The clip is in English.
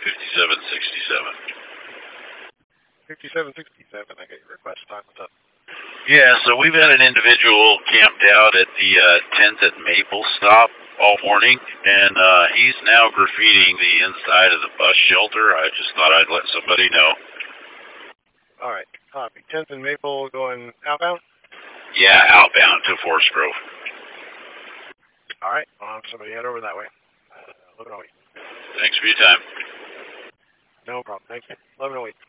5767. 5767. I got your request. Talk with us. Yeah, so we've had an individual camped out at the 10th at Maple stop all morning, and he's now graffitiing the inside of the bus shelter. I just thought I'd let somebody know. All right. Copy. 10th and Maple going outbound? Yeah, outbound to Forest Grove. All right. I'll have somebody head over that way. 1108. Thanks for your time. No problem. Thank you. 1108.